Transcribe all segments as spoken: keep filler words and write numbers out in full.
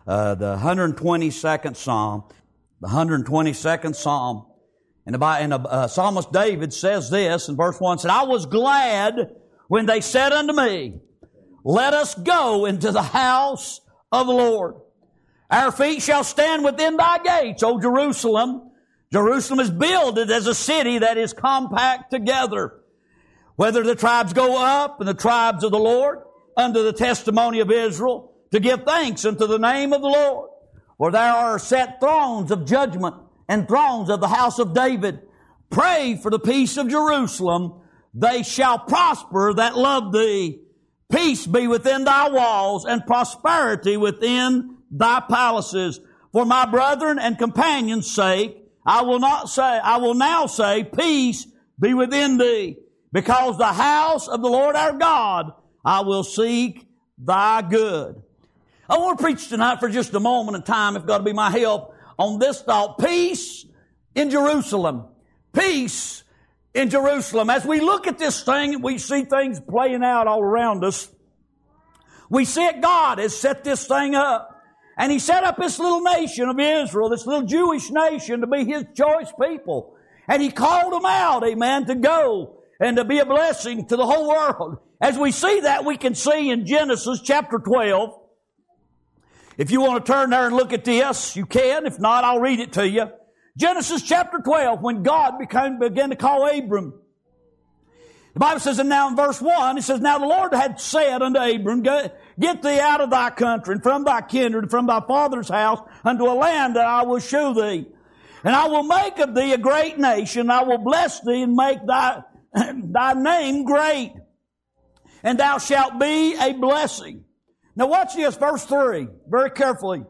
uh, the one hundred twenty-second Psalm. The one hundred twenty-second Psalm. And the, and the uh, psalmist David says this in verse one, said, I was glad when they said unto me, let us go into the house of the Lord. Our feet shall stand within thy gates, O Jerusalem. Jerusalem is builded as a city that is compact together. Whether the tribes go up and the tribes of the Lord under the testimony of Israel to give thanks unto the name of the Lord. For there are set thrones of judgment and thrones of the house of David. Pray for the peace of Jerusalem. They shall prosper that love thee. Peace be within thy walls and prosperity within thy palaces. For my brethren and companions' sake, I will not say, I will now say, peace be within thee. Because the house of the Lord our God, I will seek thy good. I want to preach tonight for just a moment of time, if God will be my help, on this thought. Peace in Jerusalem. Peace in Jerusalem. As we look at this thing and we see things playing out all around us, we see that God has set this thing up. And He set up this little nation of Israel, this little Jewish nation, to be His choice people. And He called them out, amen, to go and to be a blessing to the whole world. As we see that, we can see in Genesis chapter twelve. If you want to turn there and look at this, you can. If not, I'll read it to you. Genesis chapter twelve, when God became, began to call Abram. The Bible says, and now in verse one, it says, now the Lord had said unto Abram, get thee out of thy country, and from thy kindred, and from thy father's house, unto a land that I will shew thee. And I will make of thee a great nation, I will bless thee, and make thy, thy name great. And thou shalt be a blessing. Now watch this, verse three, very carefully.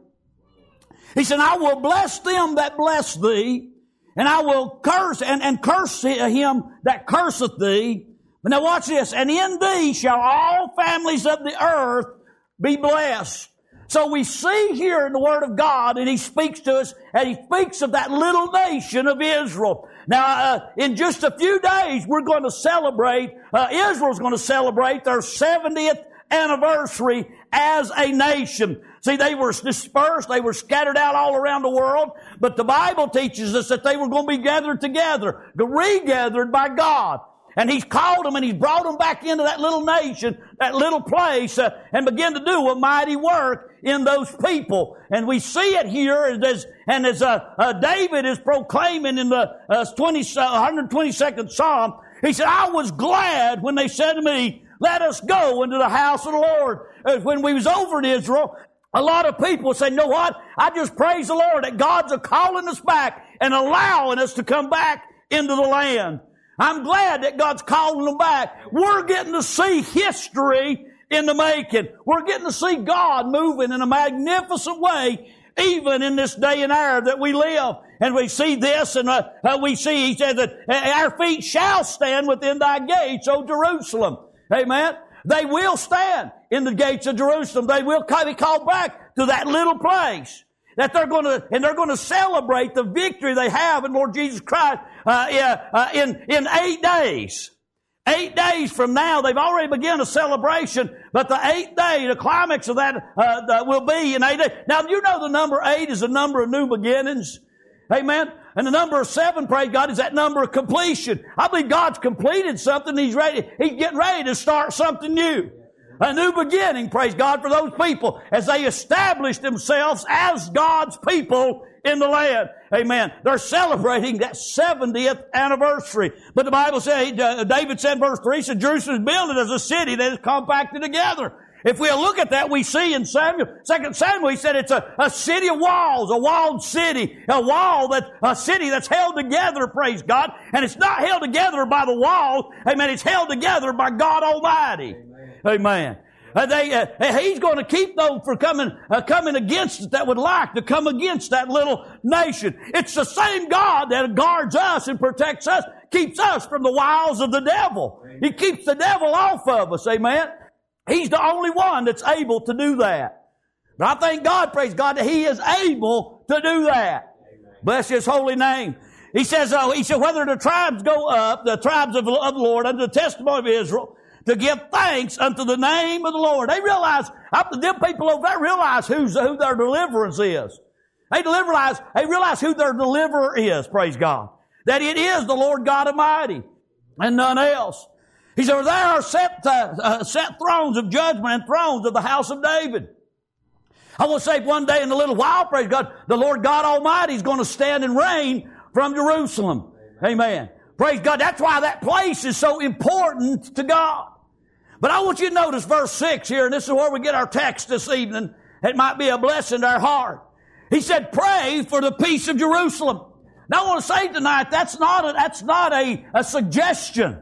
He said, I will bless them that bless thee, and I will curse, and, and curse him that curseth thee. But now watch this, and in thee shall all families of the earth be blessed. So we see here in the Word of God, and He speaks to us, and He speaks of that little nation of Israel. Now, uh, in just a few days, we're going to celebrate, uh, Israel's going to celebrate their seventieth anniversary as a nation. See, they were dispersed, they were scattered out all around the world, but the Bible teaches us that they were going to be gathered together, regathered by God. And He's called them and He's brought them back into that little nation, that little place, uh, and began to do a mighty work in those people. And we see it here as, and as uh, uh, David is proclaiming in the uh, twenty, uh, one hundred twenty-second Psalm, he said, I was glad when they said to me, let us go into the house of the Lord. Uh, when we was over in Israel, a lot of people say, you know what? I just praise the Lord that God's a calling us back and allowing us to come back into the land. I'm glad that God's calling them back. We're getting to see history in the making. We're getting to see God moving in a magnificent way, even in this day and hour that we live. And we see this, and uh, uh, we see, He said that our feet shall stand within thy gates, O Jerusalem. Amen. They will stand in the gates of Jerusalem. They will be called back to that little place. That they're going to, and they're going to celebrate the victory they have in Lord Jesus Christ uh, yeah, uh, in in eight days. Eight days from now, they've already begun a celebration, but the eighth day, the climax of that uh, the, will be in eight days. Now, you know the number eight is a number of new beginnings. Amen. And the number of seven, praise God, is that number of completion. I believe God's completed something. He's ready. He's getting ready to start something new. A new beginning, praise God, for those people as they establish themselves as God's people in the land. Amen. They're celebrating that seventieth anniversary. But the Bible says, David said in verse three, he said, Jerusalem is built as a city that is compacted together. If we'll look at that, we see in Samuel, Second Samuel, he said it's a, a city of walls, a walled city, a wall that, a city that's held together, praise God. And it's not held together by the wall. Amen. It's held together by God Almighty. Amen. Amen. Uh, they, uh, he's going to keep those from coming, uh, coming against us that would like to come against that little nation. It's the same God that guards us and protects us, keeps us from the wiles of the devil. Amen. He keeps the devil off of us. Amen. He's the only one that's able to do that. But I thank God, praise God, that He is able to do that. Amen. Bless His holy name. He says, uh, he said, whether the tribes go up, the tribes of, of the Lord, under the testimony of Israel, to give thanks unto the name of the Lord. They realize I, them people over there realize who's, who their deliverance is. They realize, they realize who their deliverer is, praise God. That it is the Lord God Almighty and none else. He said, there are set, uh, uh, set thrones of judgment and thrones of the house of David. I want to say one day in a little while, praise God, the Lord God Almighty is going to stand and reign from Jerusalem. Amen. Amen. Praise God. That's why that place is so important to God. But I want you to notice verse six here, and this is where we get our text this evening. It might be a blessing to our heart. He said, pray for the peace of Jerusalem. Now I want to say tonight, that's not a, that's not a, a suggestion.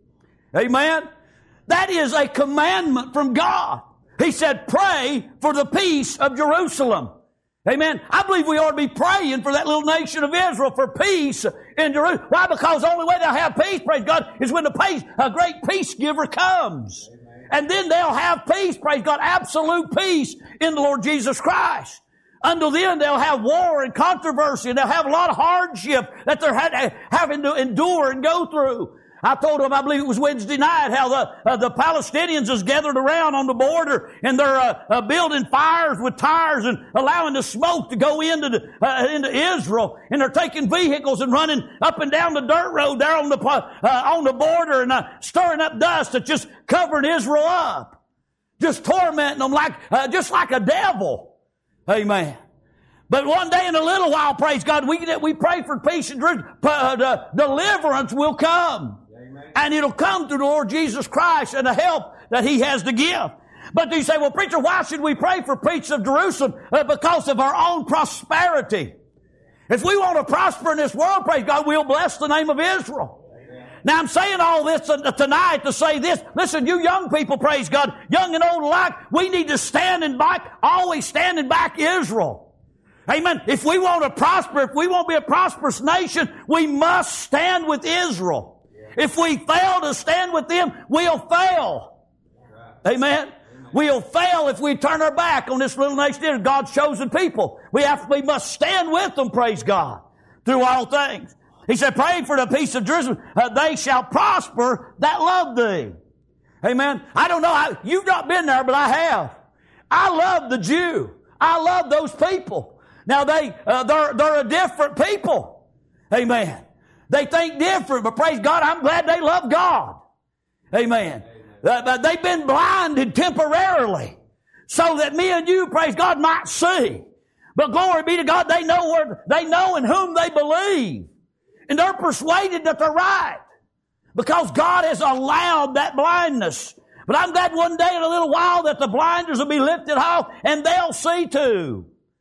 Amen. That is a commandment from God. He said, pray for the peace of Jerusalem. Amen. I believe we ought to be praying for that little nation of Israel for peace in Jerusalem. Why? Because the only way they'll have peace, praise God, is when the peace, a great peace giver comes. Amen. And then they'll have peace, praise God, absolute peace in the Lord Jesus Christ. Until then, they'll have war and controversy, and they'll have a lot of hardship that they're having to endure and go through. I told them, I believe it was Wednesday night, how the uh, the Palestinians is gathered around on the border, and they're uh, uh, building fires with tires and allowing the smoke to go into the, uh, into Israel, and they're taking vehicles and running up and down the dirt road there on the uh, on the border and uh, stirring up dust that's just covering Israel up, just tormenting them like uh, just like a devil. Amen. But one day in a little while, praise God, we we pray for peace and uh, the deliverance will come. Amen. And it'll come through the Lord Jesus Christ and the help that He has to give. But you say, well, preacher, why should we pray for peace of Jerusalem? Uh, because of our own prosperity. If we want to prosper in this world, praise God, we'll bless the name of Israel. Amen. Now, I'm saying all this tonight to say this. Listen, you young people, praise God, young and old alike, we need to stand in back, always standing back Israel. Amen. If we want to prosper, if we want to be a prosperous nation, we must stand with Israel. Yeah. If we fail to stand with them, we'll fail. Right. Amen. Amen. We'll fail if we turn our back on this little nation, God's chosen people. We have, we must stand with them, praise God, through all things. He said, pray for the peace of Jerusalem. Uh, they shall prosper that love thee. Amen. I don't know. I, you've not been there, but I have. I love the Jew. I love those people. Now they, uh, they're, they're a different people. Amen. They think different, but praise God, I'm glad they love God. Amen. Amen. Uh, they've been blinded temporarily so that me and you, praise God, might see. But glory be to God, they know where, they know in whom they believe. And they're persuaded that they're right. Because God has allowed that blindness. But I'm glad one day in a little while that the blinders will be lifted off and they'll see too.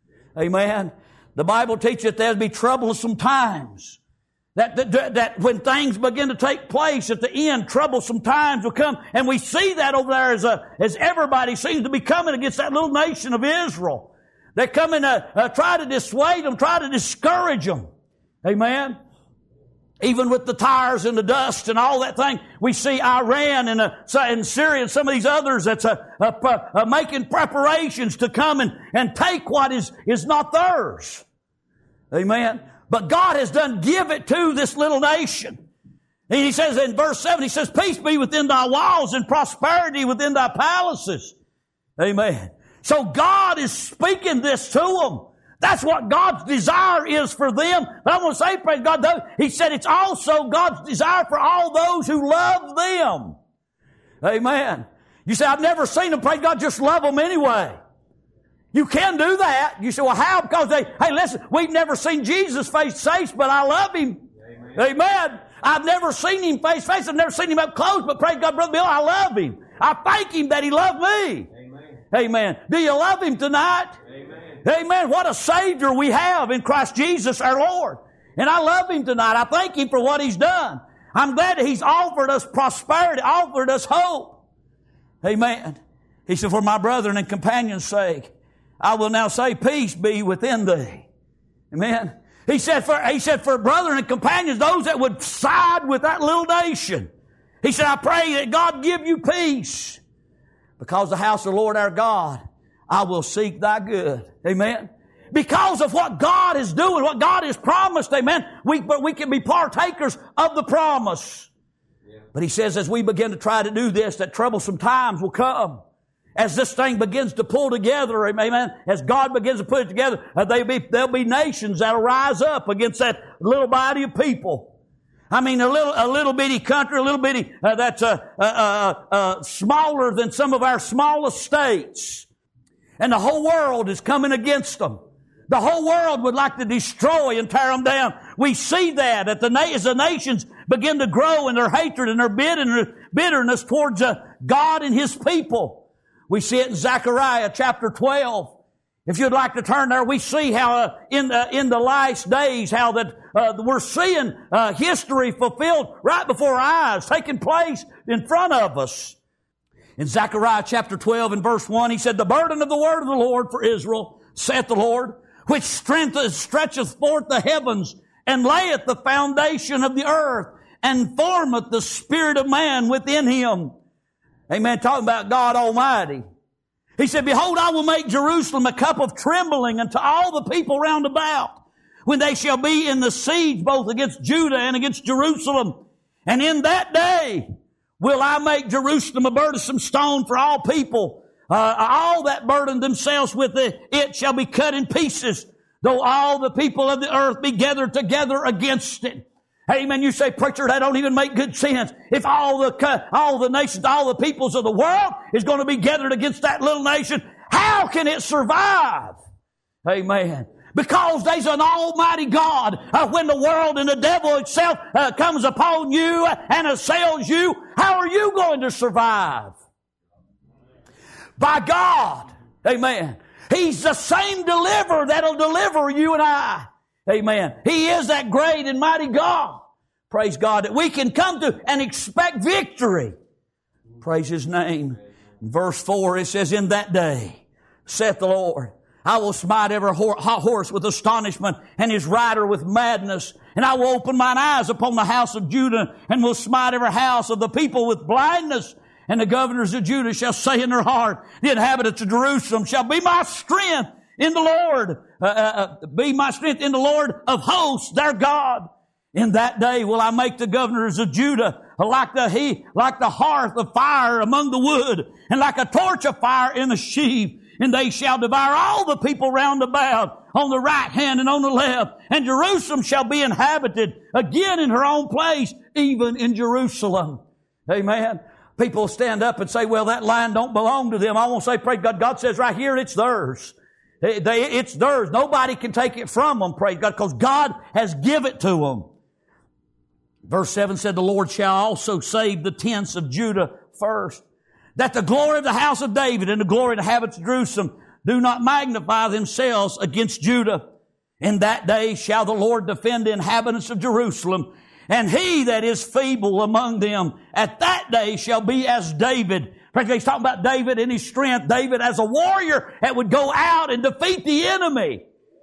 Amen. The Bible teaches that there'll be troublesome times. That, that, that when things begin to take place at the end, troublesome times will come. And we see that over there as, a, as everybody seems to be coming against that little nation of Israel. They're coming to uh, try to dissuade them, try to discourage them. Amen. Even with the tires and the dust and all that thing, we see Iran and, uh, and Syria and some of these others that's uh, uh, uh, making preparations to come and, and take what is, is not theirs. Amen. But God has done give it to this little nation. And He says in verse seven, He says, peace be within thy walls and prosperity within thy palaces. Amen. So God is speaking this to them. That's what God's desire is for them. But I want to say, praise God, though, He said it's also God's desire for all those who love them. Amen. You say, I've never seen them, praise God, just love them anyway. You can do that. You say, well, how? Because they, hey, listen, we've never seen Jesus face to face, but I love Him. Amen. Amen. I've never seen Him face to face. I've never seen Him up close, but praise God, Brother Bill, I love Him. I thank Him that He loved me. Amen. Amen. Do you love Him tonight? Amen. Amen. What a Savior we have in Christ Jesus our Lord. And I love Him tonight. I thank Him for what He's done. I'm glad that He's offered us prosperity, offered us hope. Amen. He said, for my brethren and companions' sake, I will now say, peace be within thee. Amen. He said, for, he said, for brethren and companions, those that would side with that little nation. He said, I pray that God give you peace. Because the house of the Lord our God, I will seek thy good. Amen. Because of what God is doing, what God has promised, amen, we, but we can be partakers of the promise. Yeah. But He says as we begin to try to do this, that troublesome times will come. As this thing begins to pull together, amen, as God begins to put it together, uh, they be, there'll be nations that'll rise up against that little body of people. I mean, a little, a little bitty country, a little bitty, uh, that's, uh, uh, uh, uh, smaller than some of our smallest states. And the whole world is coming against them. The whole world would like to destroy and tear them down. We see that at the na- as the nations begin to grow in their hatred and their bitterness towards uh, God and His people. We see it in Zechariah chapter twelve. If you'd like to turn there, we see how uh, in the in the last days how that uh, we're seeing uh, history fulfilled right before our eyes, taking place in front of us. In Zechariah chapter twelve and verse one, he said, "The burden of the word of the Lord for Israel, saith the Lord, which strengtheth, stretcheth forth the heavens, and layeth the foundation of the earth, and formeth the spirit of man within him." Amen. Talking about God Almighty. He said, "Behold, I will make Jerusalem a cup of trembling unto all the people round about, when they shall be in the siege both against Judah and against Jerusalem. And in that day will I make Jerusalem a burdensome stone for all people. Uh, all that burden themselves with it, it shall be cut in pieces, though all the people of the earth be gathered together against it." Amen. You say, "Preacher, that don't even make good sense. If all the, all the nations, all the peoples of the world is going to be gathered against that little nation, how can it survive?" Amen. Because there's an almighty God. Uh, when the world and the devil itself uh, comes upon you and assails you, how are you going to survive? By God. Amen. He's the same deliverer that'll deliver you and I. Amen. He is that great and mighty God. Praise God, that we can come to and expect victory. Praise His name. In verse four, it says, "In that day, saith the Lord, I will smite every horse with astonishment, and his rider with madness. And I will open mine eyes upon the house of Judah, and will smite every house of the people with blindness. And the governors of Judah shall say in their heart, the inhabitants of Jerusalem shall be my strength in the Lord, uh, uh, be my strength in the Lord of hosts, their God. In that day will I make the governors of Judah like the he, like the hearth of fire among the wood, and like a torch of fire in the sheaf. And they shall devour all the people round about, on the right hand and on the left. And Jerusalem shall be inhabited again in her own place, even in Jerusalem." Amen. People stand up and say, "Well, that land don't belong to them." I won't say, praise God. God says right here, it's theirs. They, they, it's theirs. Nobody can take it from them, praise God, because God has given it to them. Verse seven said, "The Lord shall also save the tents of Judah first, that the glory of the house of David and the glory of the inhabitants of Jerusalem do not magnify themselves against Judah. In that day shall the Lord defend the inhabitants of Jerusalem, and he that is feeble among them at that day shall be as David." He's talking about David and his strength. David as a warrior that would go out and defeat the enemy.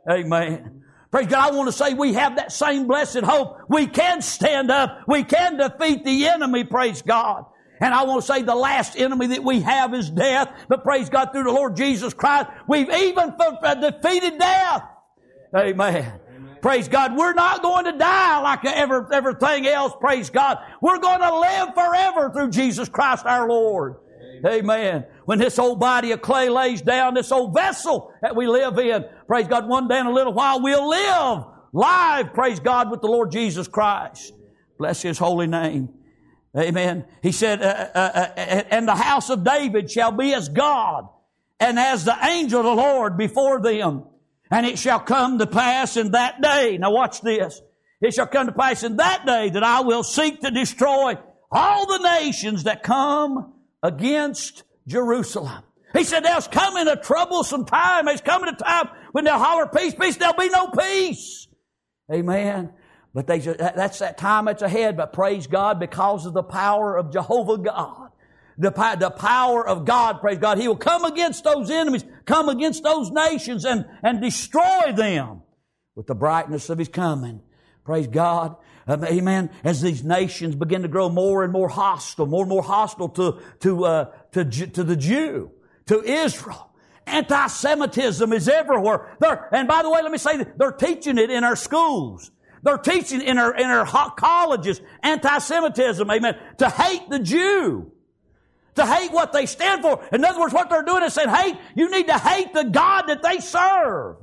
Amen. Praise God. I want to say we have that same blessed hope. We can stand up. We can defeat the enemy. Praise God. And I want to say the last enemy that we have is death. But praise God, through the Lord Jesus Christ, we've even defeated death. Amen. Amen. Praise God. We're not going to die like ever, everything else. Praise God. We're going to live forever through Jesus Christ our Lord. Amen. Amen. When this old body of clay lays down, this old vessel that we live in, praise God, one day in a little while we'll live live, praise God, with the Lord Jesus Christ. Bless His holy name. Amen. He said, uh, uh, uh, "And the house of David shall be as God, and as the angel of the Lord before them. And it shall come to pass in that day," now watch this, "it shall come to pass in that day that I will seek to destroy all the nations that come against Jerusalem." He said there's coming a troublesome time. There's coming a time when they'll holler, "Peace, peace," there'll be no peace. Amen. But they, that's that time that's ahead. But praise God, because of the power of Jehovah God, the, the power of God, praise God, He will come against those enemies, come against those nations and, and destroy them with the brightness of His coming. Praise God. Um, amen. As these nations begin to grow more and more hostile, more and more hostile to, to, uh, to, to the Jew, to Israel. Anti-Semitism is everywhere. They're, and by the way, let me say that they're teaching it in our schools. They're teaching in our, in our colleges, anti-Semitism, amen, to hate the Jew. To hate what they stand for. In other words, what they're doing is saying, hate, you need to hate the God that they serve.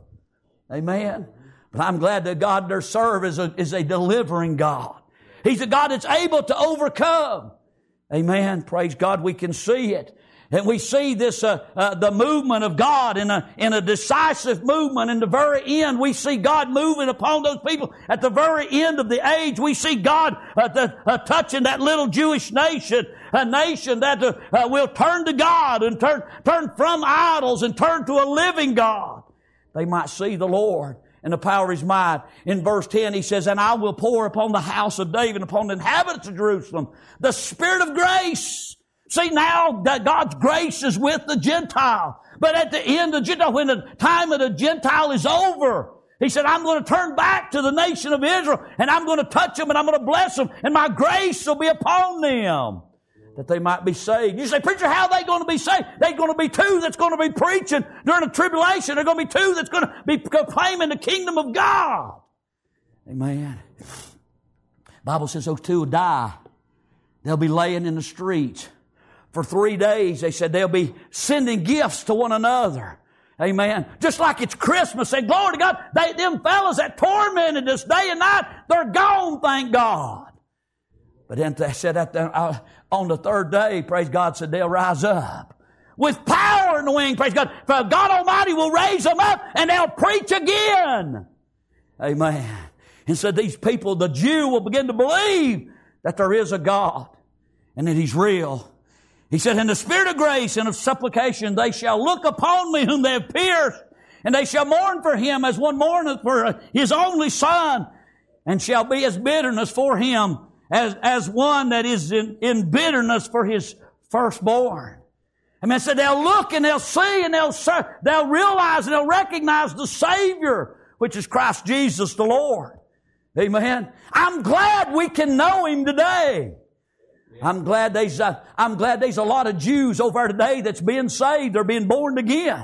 Amen. But I'm glad that God they serve is a, is a delivering God. He's a God that's able to overcome. Amen. Praise God, we can see it. And we see this, uh, uh, the movement of God in a, in a decisive movement. In the very end, we see God moving upon those people. At the very end of the age, we see God uh, the, uh, touching that little Jewish nation, a nation that uh, uh, will turn to God and turn, turn from idols and turn to a living God. They might see the Lord and the power of His might. In verse ten, He says, and I will pour upon the house of David, upon the inhabitants of Jerusalem, the Spirit of grace. See, now that God's grace is with the Gentile. But at the end of the Gentile, when the time of the Gentile is over, He said, I'm going to turn back to the nation of Israel, and I'm going to touch them, and I'm going to bless them, and my grace will be upon them, that they might be saved. You say, preacher, how are they going to be saved? They're going to be two that's going to be preaching during the tribulation. They're going to be two that's going to be proclaiming the kingdom of God. Amen. The Bible says those two will die. They'll be laying in the streets. For three days, they said they'll be sending gifts to one another. Amen. Just like it's Christmas. Say, glory to God. They, them fellas that tormented us day and night, they're gone, thank God. But then they said that uh, on the third day, praise God, said they'll rise up with power in the wing, praise God. For God Almighty will raise them up and they'll preach again. Amen. And so these people, the Jew, will begin to believe that there is a God and that He's real. He said, in the spirit of grace and of supplication, they shall look upon me whom they have pierced, and they shall mourn for him as one mourneth for his only son, and shall be as bitterness for him as, as one that is in, in bitterness for his firstborn. I mean, so they'll look and they'll see and they'll, they'll realize and they'll recognize the Savior, which is Christ Jesus the Lord. Amen. I'm glad we can know Him today. I'm glad there's a, I'm glad there's a lot of Jews over there today that's being saved. They're being born again.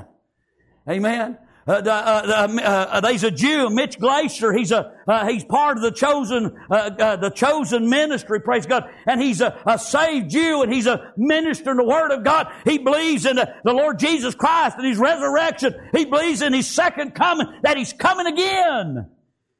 Amen. Uh, the, uh, the, uh, there's a Jew, Mitch Glacier. He's a uh, he's part of the chosen uh, uh, the chosen ministry. Praise God. And he's a, a saved Jew, and he's a minister in the Word of God. He believes in the, the Lord Jesus Christ and His resurrection. He believes in His second coming, that He's coming again.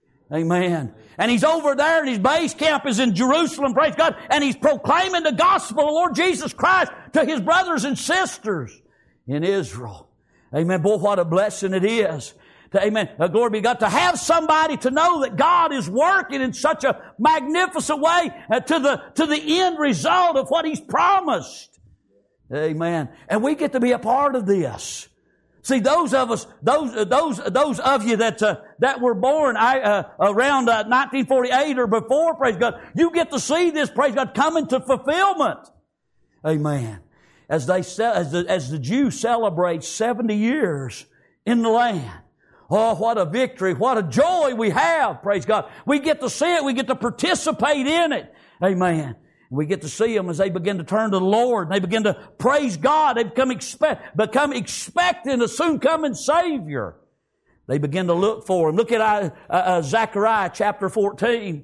Amen. And he's over there, and his base camp is in Jerusalem, praise God, and he's proclaiming the gospel of the Lord Jesus Christ to his brothers and sisters in Israel. Amen. Boy, what a blessing it is. To, amen. Uh, glory be to God. To have somebody to know that God is working in such a magnificent way uh, to the to the end result of what He's promised. Amen. And we get to be a part of this. See, those of us, those those those of you that uh, that were born I, uh, around uh, nineteen forty-eight or before, praise God, you get to see this, praise God, coming to fulfillment. Amen. As they as the as the Jews celebrate seventy years in the land. Oh, what a victory! What a joy we have! Praise God. We get to see it. We get to participate in it. Amen. We get to see them as they begin to turn to the Lord. They begin to praise God. They become expect, become expecting a soon coming Savior. They begin to look for Him. Look at uh, uh, Zechariah chapter fourteen.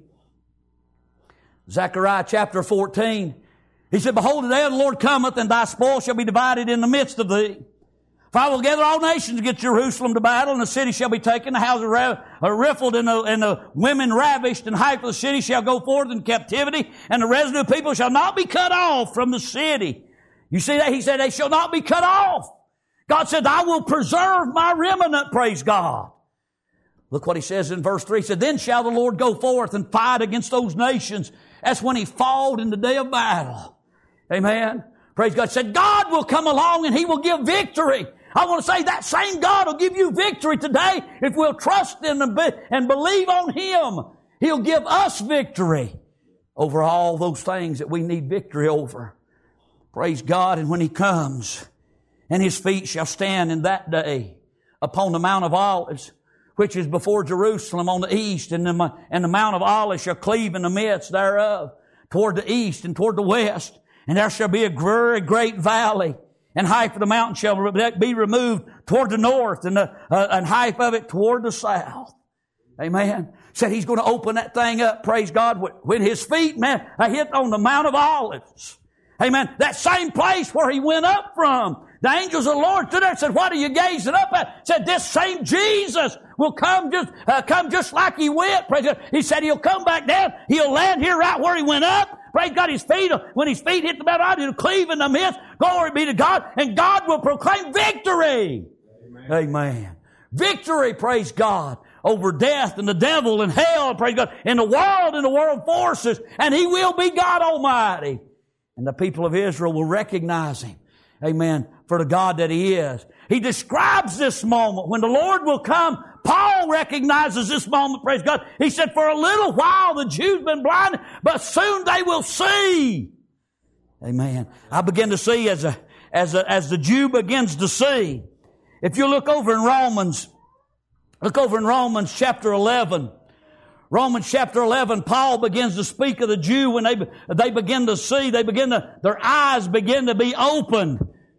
Zechariah chapter fourteen. He said, behold, the day of the Lord cometh, and thy spoil shall be divided in the midst of thee. For I will gather all nations against Jerusalem to battle, and the city shall be taken, the houses ra- rifled, and the, and the women ravished, and half of the city shall go forth in captivity, and the residue of people shall not be cut off from the city. You see that? He said they shall not be cut off. God said, I will preserve my remnant, praise God. Look what He says in verse three. He said, then shall the Lord go forth and fight against those nations. That's when He fought in the day of battle. Amen. Praise God. He said, God will come along and He will give victory. I want to say that same God will give you victory today if we'll trust in Him and believe on Him. He'll give us victory over all those things that we need victory over. Praise God. And when He comes, and His feet shall stand in that day upon the Mount of Olives, which is before Jerusalem on the east, and the, and the Mount of Olives shall cleave in the midst thereof, toward the east and toward the west. And there shall be a very great valley, and half of the mountain shall be removed toward the north, and, the, uh, and half of it toward the south. Amen. Said He's going to open that thing up, praise God, when His feet, man, hit on the Mount of Olives. Amen. That same place where he went up from. The angels of the Lord stood there and said, what are you gazing up at? Said, this same Jesus will come just, uh, come just like he went. Praise God. He said he'll come back down. He'll land here right where he went up. Praise God. His feet, when his feet hit the metal, he'll cleave in the midst. Glory be to God. And God will proclaim victory. Amen. Amen. Victory, praise God, over death and the devil and hell, praise God, and the world and the world forces. And he will be God Almighty. And the people of Israel will recognize him. Amen. For the God that he is. He describes this moment when the Lord will come. Paul recognizes this moment, praise God. He said, for a little while the Jews been blinded, but soon they will see. Amen. I begin to see as a, as a, as the Jew begins to see. If you look over in Romans, look over in Romans chapter eleven. Romans chapter eleven, Paul begins to speak of the Jew when they, they begin to see, they begin to, their eyes begin to be opened.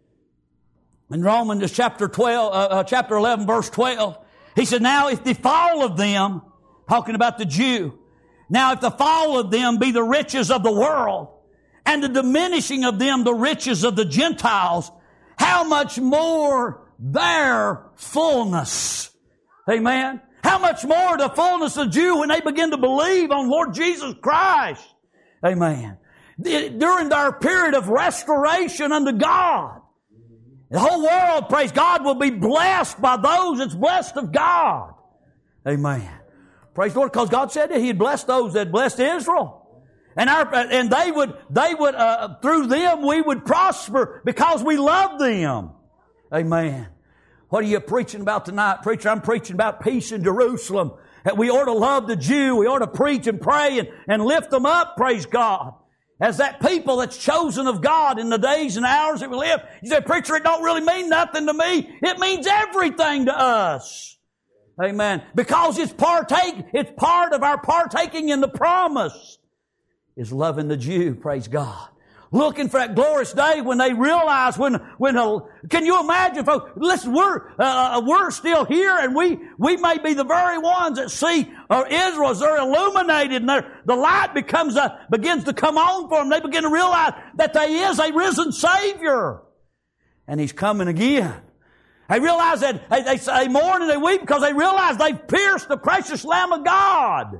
In Romans chapter twelve, uh, uh, chapter eleven, verse twelve, he said, now if the fall of them, talking about the Jew, now if the fall of them be the riches of the world, and the diminishing of them the riches of the Gentiles, how much more their fullness. Amen. How much more the fullness of the Jew when they begin to believe on Lord Jesus Christ. Amen. During their period of restoration unto God. The whole world, praise God, will be blessed by those that's blessed of God. Amen. Praise the Lord, because God said that He had blessed those that blessed Israel. And our, and they would, they would, uh, through them we would prosper because we love them. Amen. What are you preaching about tonight, preacher? I'm preaching about peace in Jerusalem. That we ought to love the Jew. We ought to preach and pray and, and lift them up, praise God. As that people that's chosen of God in the days and hours that we live. You say, preacher, it don't really mean nothing to me. It means everything to us. Amen. Because it's partake, it's part of our partaking in the promise is loving the Jew, praise God. Looking for that glorious day when they realize when, when, a, can you imagine, folks, listen, we're, uh, we're still here and we, we may be the very ones that see uh, Israel as they're illuminated and they're, the light becomes a, begins to come on for them. They begin to realize that there is a risen Savior and He's coming again. They realize that they, they, they mourn and they weep because they realize they've pierced the precious Lamb of God.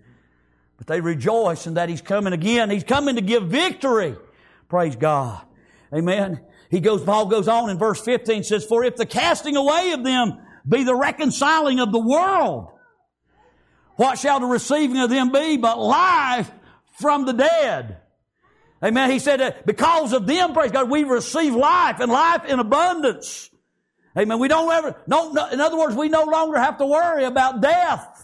But they rejoice in that He's coming again. He's coming to give victory. Praise God. Amen. He goes, Paul goes on in verse fifteen, says, for if the casting away of them be the reconciling of the world, what shall the receiving of them be but life from the dead? Amen. He said that because of them, praise God, we receive life and life in abundance. Amen. We don't ever, no, no, in other words, we no longer have to worry about death.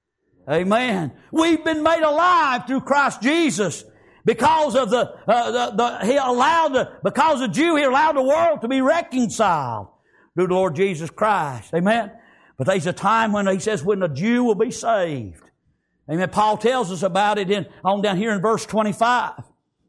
Amen. We've been made alive through Christ Jesus. Because of the, uh, the, the, He allowed the, because of Jew, He allowed the world to be reconciled through the Lord Jesus Christ. Amen. But there's a time when He says when the Jew will be saved. Amen. Paul tells us about it in, on down here in verse twenty-five.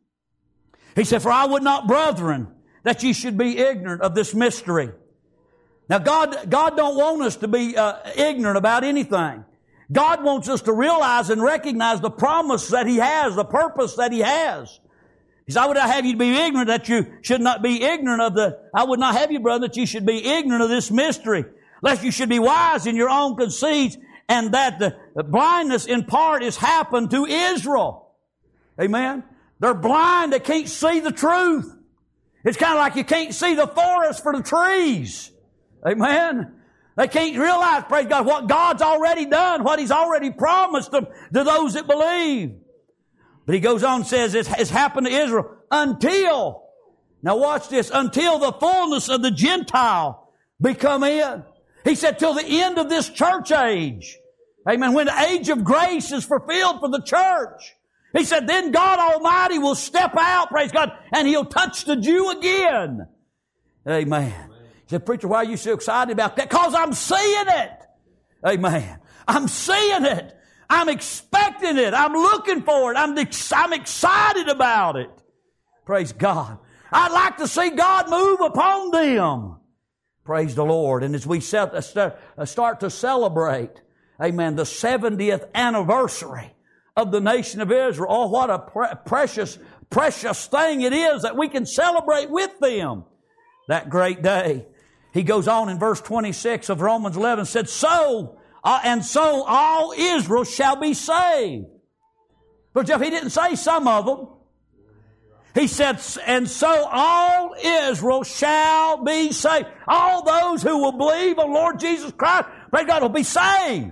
He said, for I would not, brethren, that ye should be ignorant of this mystery. Now God, God don't want us to be uh, ignorant about anything. God wants us to realize and recognize the promise that He has, the purpose that He has. He said, I would not have you to be ignorant that you should not be ignorant of the, I would not have you, brother, that you should be ignorant of this mystery, lest you should be wise in your own conceits, and that the, the blindness in part is happened to Israel. Amen? They're blind, they can't see the truth. It's kind of like you can't see the forest for the trees. Amen? They can't realize, praise God, what God's already done, what He's already promised them to those that believe. But He goes on and says it has happened to Israel until, now watch this, until the fullness of the Gentile be come in. He said till the end of this church age. Amen. When the age of grace is fulfilled for the church. He said then God Almighty will step out, praise God, and He'll touch the Jew again. Amen. He said, preacher, why are you so excited about that? Because I'm seeing it. Amen. I'm seeing it. I'm expecting it. I'm looking for it. I'm, ex- I'm excited about it. Praise God. I'd like to see God move upon them. Praise the Lord. And as we start to celebrate, amen, the seventieth anniversary of the nation of Israel. Oh, what a pre- precious precious thing it is that we can celebrate with them that great day. He goes on in verse twenty-six of Romans eleven, said, So, uh, and so all Israel shall be saved. But Jeff, he didn't say some of them. He said, and so all Israel shall be saved. All those who will believe on Lord Jesus Christ, praise God, will be saved.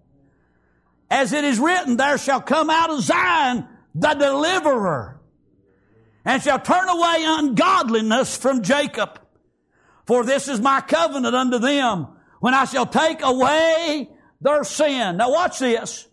As it is written, there shall come out of Zion the deliverer, and shall turn away ungodliness from Jacob. For this is my covenant unto them, when I shall take away their sin. Now watch this.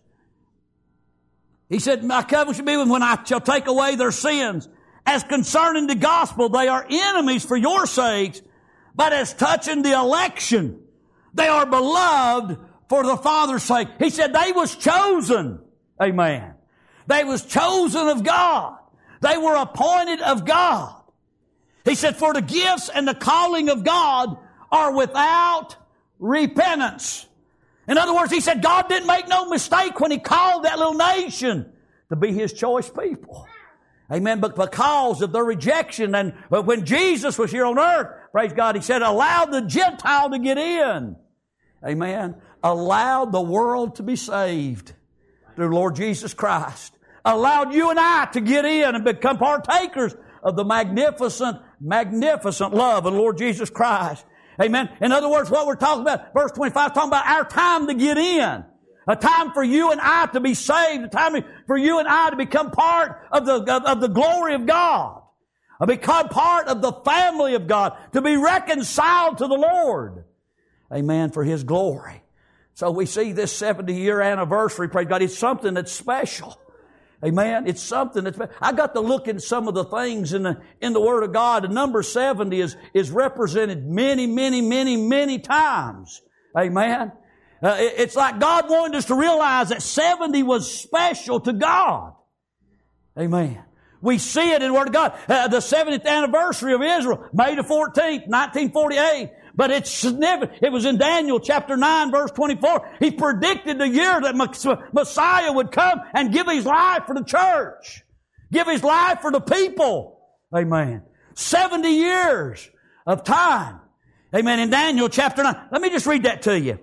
He said, my covenant shall be with them when I shall take away their sins. As concerning the gospel, they are enemies for your sakes, but as touching the election, they are beloved for the Father's sake. He said they was chosen. Amen. They was chosen of God. They were appointed of God. He said, for the gifts and the calling of God are without repentance. In other words, he said God didn't make no mistake when He called that little nation to be His choice people. Amen. But because of their rejection, and when Jesus was here on earth, praise God, He said, allow the Gentile to get in. Amen. Allowed the world to be saved through Lord Jesus Christ. Allowed you and I to get in and become partakers of the magnificent, magnificent love of Lord Jesus Christ. Amen. In other words, what we're talking about, verse twenty-five, talking about our time to get in. A time for you and I to be saved. A time for you and I to become part of the, of, of the glory of God. To become part of the family of God. To be reconciled to the Lord. Amen. For His glory. So we see this seventy-year anniversary, praise God. It's something that's special. Amen. It's something that's special. I got to look at some of the things in the, in the Word of God. The number seventy is, is represented many, many, many, many times. Amen. Uh, it's like God wanted us to realize that seventy was special to God. Amen. We see it in the Word of God. Uh, the seventieth anniversary of Israel, May the fourteenth, nineteen forty-eight. But it's significant. It was in Daniel chapter nine, verse twenty-four. He predicted the year that Messiah would come and give His life for the church. Give His life for the people. Amen. seventy years of time. Amen. In Daniel chapter nine. Let me just read that to you.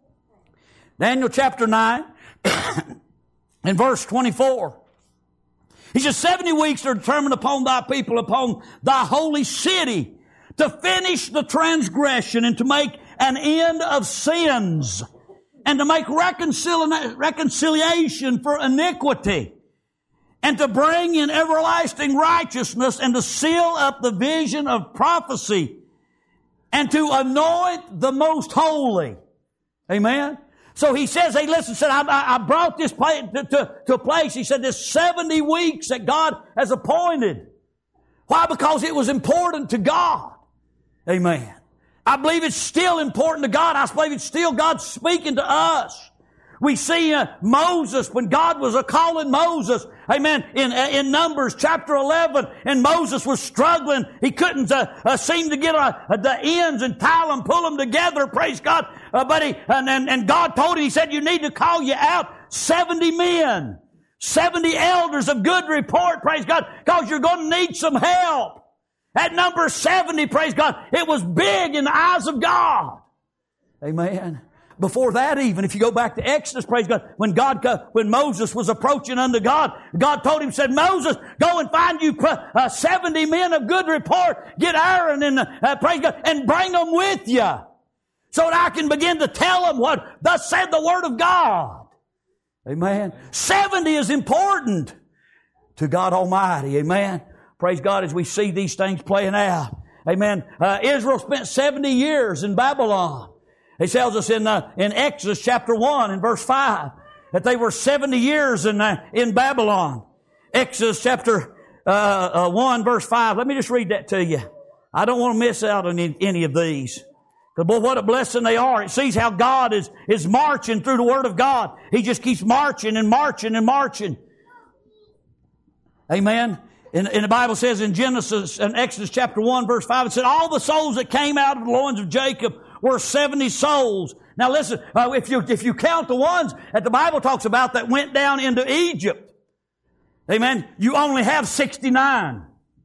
Daniel chapter nine and verse twenty-four. He says, seventy weeks are determined upon thy people, upon thy holy city, to finish the transgression and to make an end of sins and to make reconcili- reconciliation for iniquity and to bring in everlasting righteousness and to seal up the vision of prophecy and to anoint the most holy. Amen. So he says, hey, listen, said, I, I brought this place to, to, to a place. He said, there's seventy weeks that God has appointed. Why? Because it was important to God. Amen. I believe it's still important to God. I believe it's still God speaking to us. We see uh, Moses, when God was uh, calling Moses, amen, in, uh, in Numbers chapter eleven, and Moses was struggling. He couldn't uh, uh, seem to get uh, the ends and tie them, pull them together, praise God. Uh, but he, and, and, and God told him, He said, you need to call you out seventy men, seventy elders of good report, praise God, because you're going to need some help. At number seventy, praise God, it was big in the eyes of God. Amen. Before that even, if you go back to Exodus, praise God, when God, when Moses was approaching unto God, God told him, said, Moses, go and find you uh, seventy men of good report. Get Aaron and, uh, praise God, and bring them with you. So that I can begin to tell them what thus said the Word of God. Amen. seventy is important to God Almighty. Amen. Praise God as we see these things playing out. Amen. Uh, Israel spent seventy years in Babylon. It tells us in uh, in Exodus chapter one and verse five that they were seventy years in uh, in Babylon. Exodus chapter uh, uh, one verse five. Let me just read that to you. I don't want to miss out on any, any of these. But boy, what a blessing they are. It sees how God is is marching through the Word of God. He just keeps marching and marching and marching. Amen. And, and the Bible says in Genesis, in Exodus chapter one verse five, it said, all the souls that came out of the loins of Jacob were seventy souls. Now listen, uh, if you if you count the ones that the Bible talks about that went down into Egypt, Amen. You only have sixty-nine.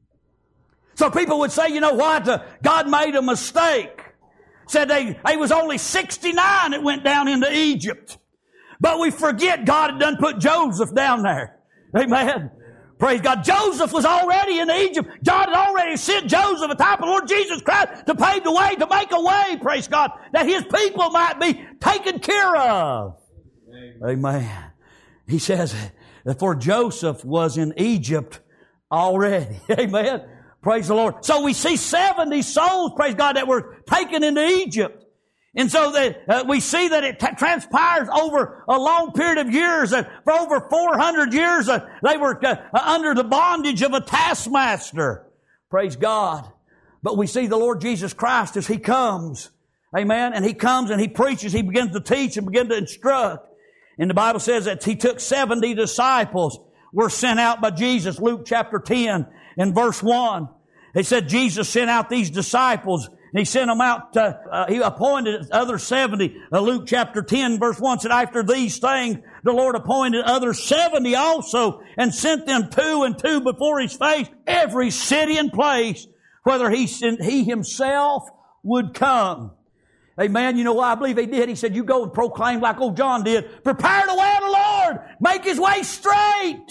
So people would say, you know what? Uh, God made a mistake. Said they, they was only sixty-nine that went down into Egypt. But we forget God had done put Joseph down there. Amen. Praise God. Joseph was already in Egypt. God had already sent Joseph, a type of Lord Jesus Christ, to pave the way, to make a way, praise God, that His people might be taken care of. Amen. Amen. He says, for Joseph was in Egypt already. Amen. Praise the Lord. So we see seventy souls, praise God, that were taken into Egypt. And so that uh, we see that it t- transpires over a long period of years. Uh, for over four hundred years, uh, they were uh, under the bondage of a taskmaster. Praise God. But we see the Lord Jesus Christ as He comes. Amen. And He comes and He preaches. He begins to teach and begins to instruct. And the Bible says that He took seventy disciples were sent out by Jesus. Luke chapter ten and verse one. It said Jesus sent out these disciples. And He sent them out, uh, uh, He appointed other seventy. Uh, Luke chapter ten verse one said, after these things, the Lord appointed other seventy also, and sent them two and two before His face, every city and place, whether He sent, He Himself would come. Amen. You know what I believe He did? He said, you go and proclaim like old John did, prepare the way of the Lord, make His way straight.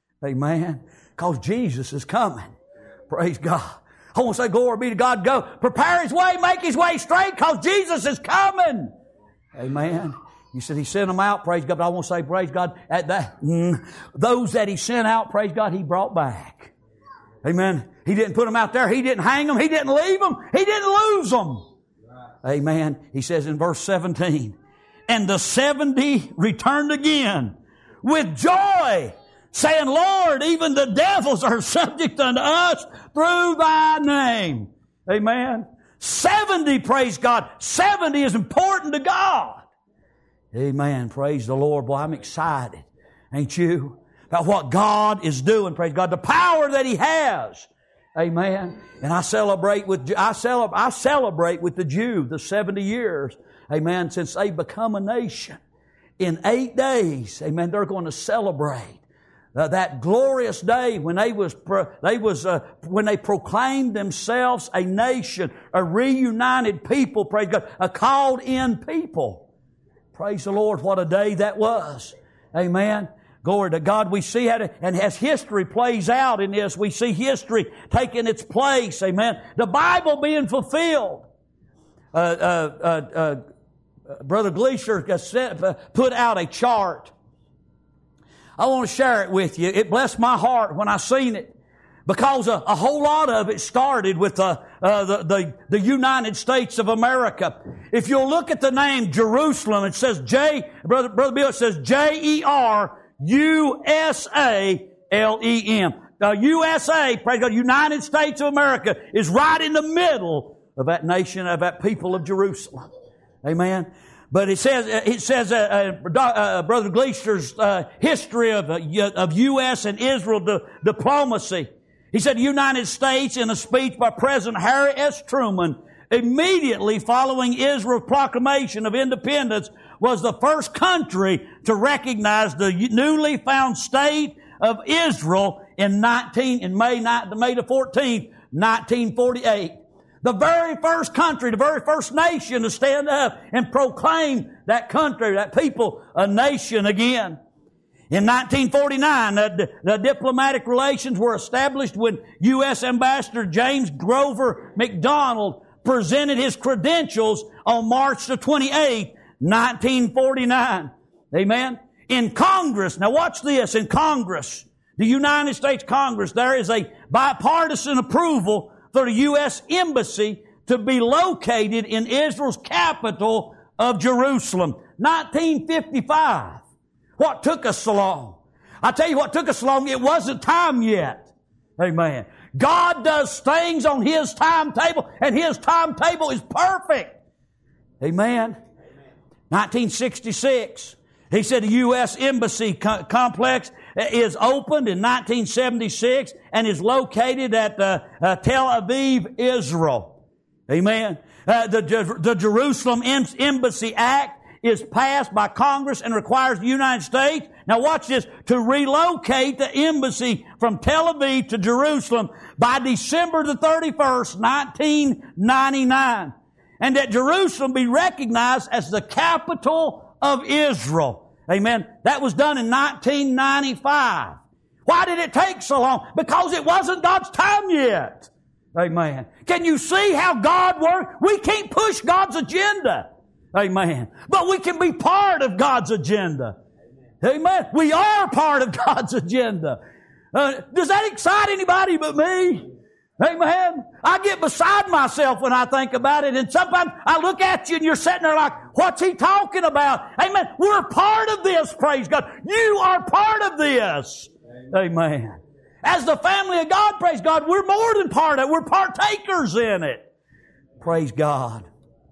Amen. Because Jesus is coming. Praise God. I want to say, glory be to God. Go, prepare His way, make His way straight, because Jesus is coming. Amen. You said He sent them out, praise God. But I want to say, praise God, at that, mm, those that He sent out, praise God, He brought back. Amen. He didn't put them out there. He didn't hang them. He didn't leave them. He didn't lose them. Amen. He says in verse seventeen, and the seventy returned again with joy, saying, Lord, even the devils are subject unto us through Thy name. Amen. seventy, praise God. seventy is important to God. Amen. Praise the Lord. Boy, I'm excited. Ain't you? About what God is doing. Praise God. The power that He has. Amen. And I celebrate with, I celebrate, I celebrate with the Jew the seventy years. Amen. Since they become a nation. In eight days. Amen. They're going to celebrate. Uh, that glorious day when they was pro, they was uh, when they proclaimed themselves a nation, a reunited people, praise God, a called in people. Praise the Lord, what a day that was. Amen. Glory to God. We see how to, and as history plays out in this, we see history taking its place. Amen. The Bible being fulfilled. Uh, uh, uh, uh, Brother Gleaser put out a chart. I want to share it with you. It blessed my heart when I seen it, because a, a whole lot of it started with the, uh, the, the, the United States of America. If you'll look at the name Jerusalem, it says J, Brother, Brother Bill, it says J E R U S A L E M. The U S A, praise God, United States of America, is right in the middle of that nation, of that people of Jerusalem. Amen. But it says, it says, uh, uh, uh, Brother Gleaser's uh, history of, uh, of U S and Israel di- diplomacy. He said the United States, in a speech by President Harry S. Truman, immediately following Israel's proclamation of independence, was the first country to recognize the newly found state of Israel in nineteen in May May the fourteenth, nineteen forty-eight. The very first country, the very first nation to stand up and proclaim that country, that people, a nation again. In nineteen forty-nine, the, the diplomatic relations were established when U S Ambassador James Grover McDonald presented his credentials on March the twenty-eighth, nineteen forty-nine. Amen. In Congress, now watch this, in Congress, the United States Congress, there is a bipartisan approval for the U S Embassy to be located in Israel's capital of Jerusalem. nineteen fifty-five. What took us so long? I tell you what took us so long, it wasn't time yet. Amen. God does things on His timetable, and His timetable is perfect. Amen. nineteen sixty-six. He said the U S Embassy co- complex is opened in nineteen seventy-six and is located at uh, uh, Tel Aviv, Israel. Amen. Uh, the, the Jerusalem Embassy Act is passed by Congress and requires the United States, now watch this, to relocate the embassy from Tel Aviv to Jerusalem by December the thirty-first, nineteen ninety-nine. And that Jerusalem be recognized as the capital of Israel. Amen. That was done in nineteen ninety-five. Why did it take so long? Because it wasn't God's time yet. Amen. Can you see how God works? We can't push God's agenda. Amen. But we can be part of God's agenda. Amen. We are part of God's agenda. Uh, does that excite anybody but me? Amen. I get beside myself when I think about it, and sometimes I look at you and you're sitting there like, what's he talking about? Amen. We're part of this, praise God. You are part of this. Amen. As the family of God, praise God, we're more than part of it. We're partakers in it. Praise God.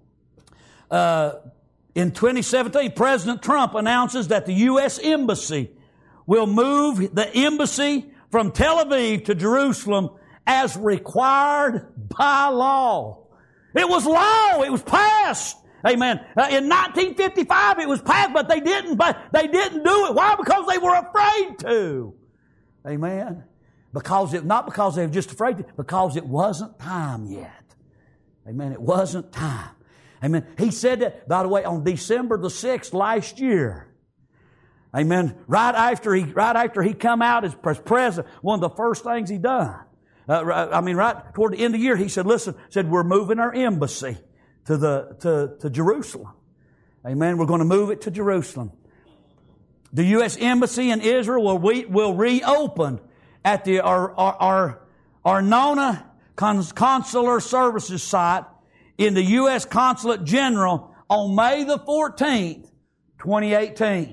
Uh, in twenty seventeen, President Trump announces that the U S Embassy will move the embassy from Tel Aviv to Jerusalem as required by law. It was law. It was passed. Amen. Uh, in nineteen fifty-five, it was passed, but they didn't. But they didn't do it. Why? Because they were afraid to. Amen. Because it, not because they were just afraid to, because it wasn't time yet. Amen. It wasn't time. Amen. He said that, by the way, on December the sixth last year. Amen. Right after he, right after he come out as president, one of the first things he done. Uh, I mean, right toward the end of the year, he said, "Listen," said, "we're moving our embassy to the to to Jerusalem." Amen. We're going to move it to Jerusalem. The U S Embassy in Israel will we, will reopen at the Ar, Ar, Ar, Arnona Consular Services site in the U S Consulate General on May the fourteenth, twenty eighteen.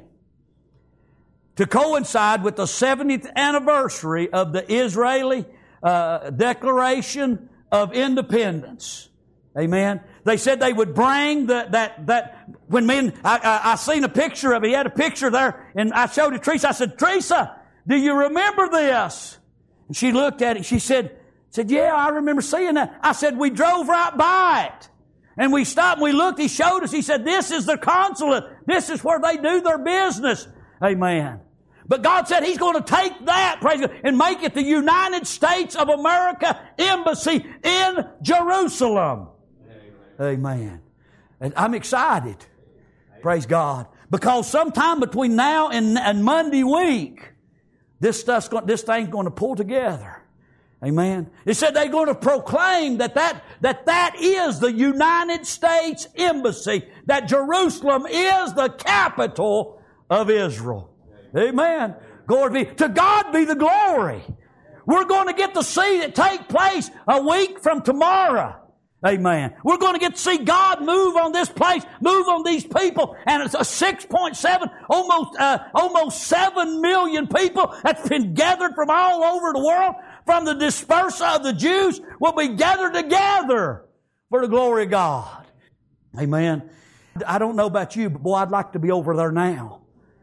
To coincide with the seventieth anniversary of the Israeli uh, Declaration of Independence. Amen. They said they would bring the, that, that, when men, I, I, I seen a picture of it. He had a picture there, and I showed it to Teresa. I said, "Teresa, do you remember this?" And she looked at it. She said, said, "Yeah, I remember seeing that." I said, "We drove right by it. And we stopped and we looked. He showed us. He said, "This is the consulate. This is where they do their business." Amen. But God said He's going to take that, praise God, and make it the United States of America Embassy in Jerusalem. Amen. And I'm excited. Praise God. Because sometime between now and, and Monday week, this stuff's going, this thing's going to pull together. Amen. It said they're going to proclaim that that, that that is the United States Embassy, that Jerusalem is the capital of Israel. Amen. Glory be. To God be the glory. We're going to get to see it take place a week from tomorrow. Amen. We're going to get to see God move on this place, move on these people, and it's a six point seven, almost uh, almost seven million people that's been gathered from all over the world, from the dispersa of the Jews, will be gathered together for the glory of God. Amen. I don't know about you, but boy, I'd like to be over there now.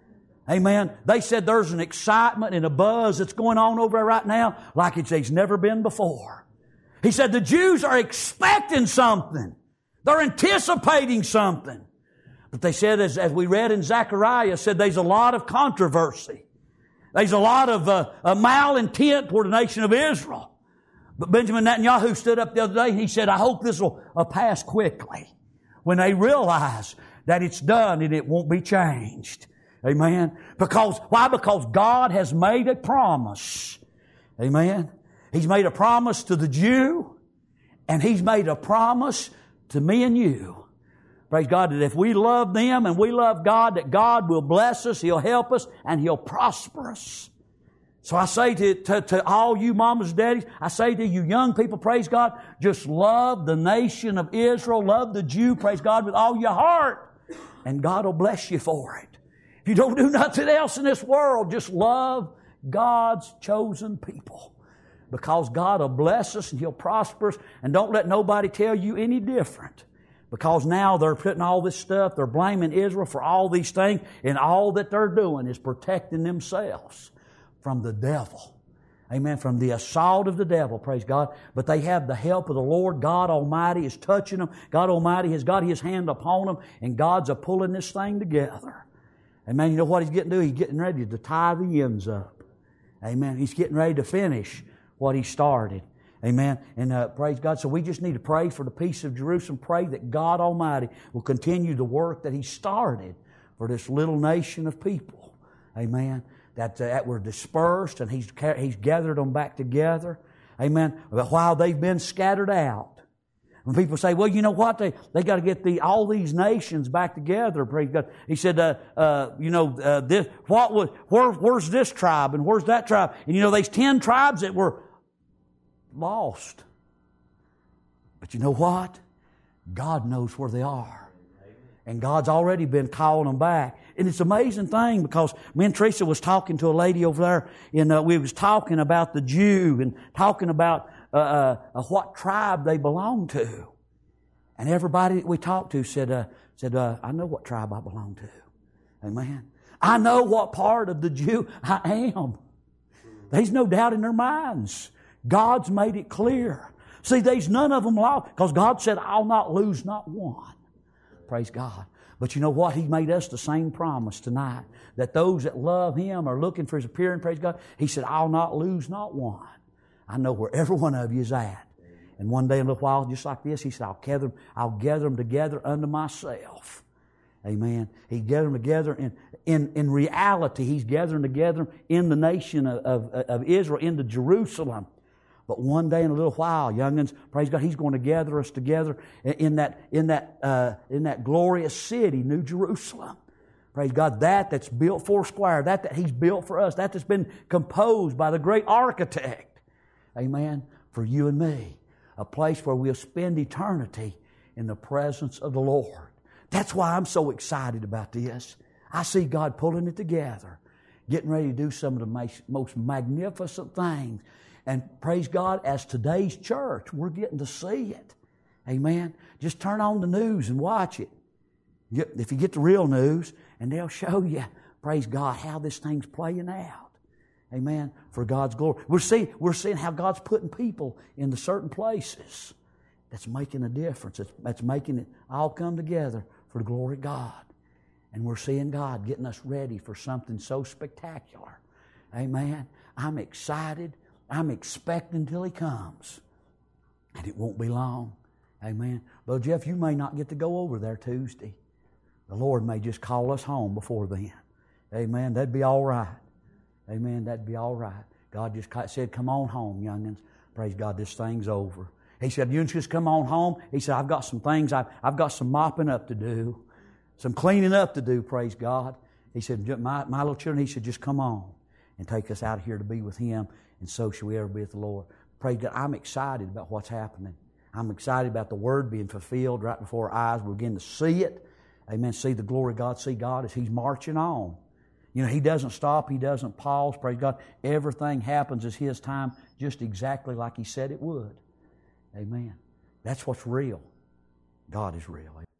Amen. They said there's an excitement and a buzz that's going on over there right now like it's, it's never been before. He said the Jews are expecting something. They're anticipating something. But they said, as, as we read in Zechariah, said there's a lot of controversy. There's a lot of uh, a malintent toward the nation of Israel. But Benjamin Netanyahu stood up the other day and he said, "I hope this will uh, pass quickly when they realize that it's done and it won't be changed." Amen. Because, why? Because God has made a promise. Amen. He's made a promise to the Jew, and He's made a promise to me and you. Praise God, that if we love them and we love God, that God will bless us, He'll help us, and He'll prosper us. So I say to, to, to all you mamas and daddies, I say to you young people, praise God, just love the nation of Israel, love the Jew, praise God, with all your heart, and God will bless you for it. If you don't do nothing else in this world, just love God's chosen people. Because God will bless us and He'll prosper us. And don't let nobody tell you any different. Because now they're putting all this stuff, they're blaming Israel for all these things. And all that they're doing is protecting themselves from the devil. Amen. From the assault of the devil, praise God. But they have the help of the Lord. God Almighty is touching them. God Almighty has got His hand upon them. And God's a pulling this thing together. Amen. You know what He's getting to do? He's getting ready to tie the ends up. Amen. He's getting ready to finish what He started. Amen. And uh, praise God. So we just need to pray for the peace of Jerusalem. Pray that God Almighty will continue the work that He started for this little nation of people. Amen. That, uh, that were dispersed, and he's, he's gathered them back together. Amen. But while they've been scattered out. When people say, well, you know what? They they got to get the all these nations back together. Praise God. He said, uh, uh, you know, uh, this, what was, where, where's this tribe and where's that tribe? And you know, there's ten tribes that were lost. But you know what? God knows where they are. And God's already been calling them back. And it's an amazing thing because me and Teresa was talking to a lady over there, and uh, we was talking about the Jew and talking about uh, uh, uh, what tribe they belong to. And everybody that we talked to said, uh, said uh, I know what tribe I belong to. Amen. I know what part of the Jew I am. There's no doubt in their minds. God's made it clear. See, there's none of them lost because God said, I'll not lose not one. Praise God. But you know what? He made us the same promise tonight. That those that love Him are looking for His appearing. Praise God. He said, I'll not lose not one. I know where every one of you is at. And one day in a little while, just like this, He said, I'll gather them, I'll gather them together unto myself. Amen. He gathered them together. In, in, in reality, He's gathering together in the nation of, of, of Israel, into Jerusalem. But one day in a little while, young'uns, praise God, He's going to gather us together in that, in that, uh, in that glorious city, New Jerusalem. Praise God, that that's built four square, that that He's built for us, that that's been composed by the great architect. Amen. For you and me. A place where we'll spend eternity in the presence of the Lord. That's why I'm so excited about this. I see God pulling it together, getting ready to do some of the most magnificent things. And praise God, as today's church, we're getting to see it. Amen. Just turn on the news and watch it. If you get the real news, and they'll show you, praise God, how this thing's playing out. Amen. For God's glory. We're seeing, we're seeing how God's putting people into certain places. That's making a difference. That's, that's making it all come together for the glory of God. And we're seeing God getting us ready for something so spectacular. Amen. I'm excited. I'm expecting till He comes. And it won't be long. Amen. Brother Jeff, you may not get to go over there Tuesday. The Lord may just call us home before then. Amen. That'd be all right. Amen. That'd be all right. God just said, come on home, young'uns. Praise God, this thing's over. He said, you just come on home. He said, I've got some things, I've, I've got some mopping up to do. Some cleaning up to do, praise God. He said, my, my little children, He said, just come on and take us out here to be with Him. And so shall we ever be with the Lord. Praise God. I'm excited about what's happening. I'm excited about the Word being fulfilled right before our eyes. We're beginning to see it. Amen. See the glory of God. See God as He's marching on. You know, He doesn't stop. He doesn't pause. Praise God. Everything happens at His time just exactly like He said it would. Amen. That's what's real. God is real.